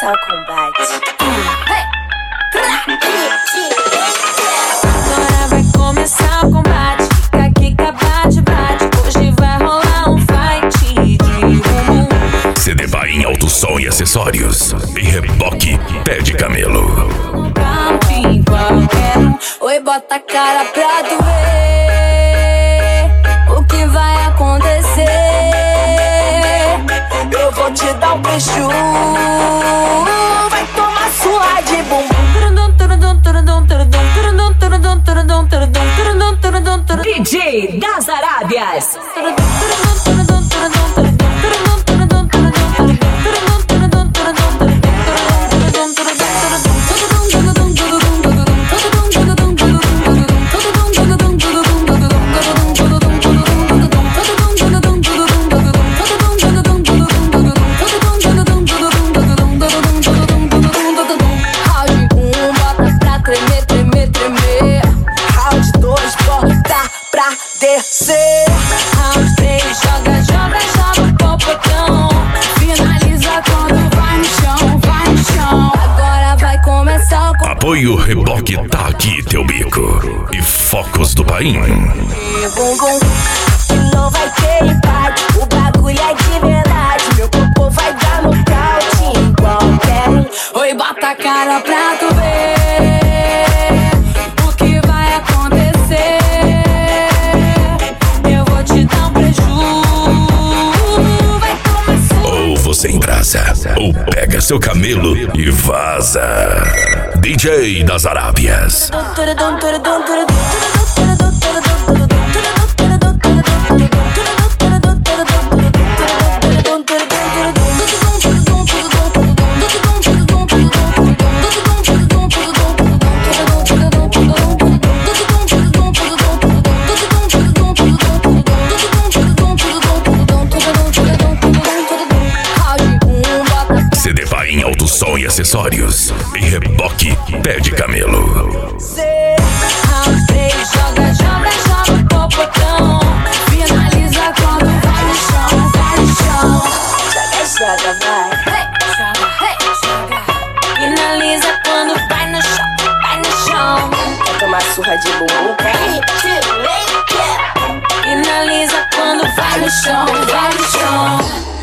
começar o combate. Agora vai começar o combate. Kika, bate, bate. Hoje vai rolar um fight de bumbum. CD Bahia Alto Som e Acessórios. E reboque Pé de Camelo. No camping qualquer um. Oi, bota a cara pra tu ver o que vai acontecer. Eu vou te dar um beijo, vai tomar sua de bumbum. DJ das Arábias. Descer. Round 3, joga, joga, joga o popotão. Finaliza quando vai no chão, vai no chão. Agora vai começar o Apoio Reboque Tá Aqui Teu Bico. E Focos do Paim. bumbum. Não vai ter empate, o bagulho é de verdade. Meu popô vai dar nocaute em qualquer um. oi, bota a cara pra tu ver o que vai acontecer. Eu vou te dar um preju, vai começar. Ou você embrasa, ou pega seu camelo e vaza. DJ das Arábias. CD Bahia Alto Som e Acessórios. E reboque Pé de Camelo. Round 3, joga, joga, joga o popotão. Finaliza quando vai no chão, vai no chão. Joga, joga, vai. Joga. Finaliza quando vai no chão, vai no chão. Vai tomar surra de bumbum. Finaliza quando vai no chão, vai no chão.